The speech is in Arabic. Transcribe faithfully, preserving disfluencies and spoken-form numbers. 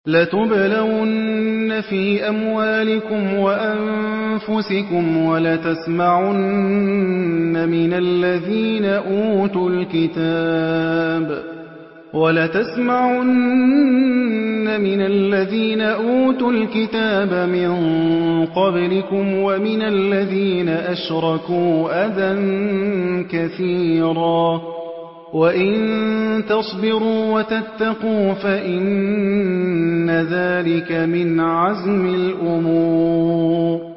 لَتُبْلَوُنَّ فِي أَمْوَالِكُمْ وَأَنفُسِكُمْ وَلَتَسْمَعُنَّ مِنَ الَّذِينَ أُوتُوا الْكِتَابَ مِن قَبْلِكُمْ وَمِنَ الَّذِينَ أَشْرَكُوا أَذًى كَثِيرًا ۚ وَإِن تَصْبِرُوا وَتَتَّقُوا فَإِنَّ ذَٰلِكَ مِنْ عَزْمِ الْأُمُورِ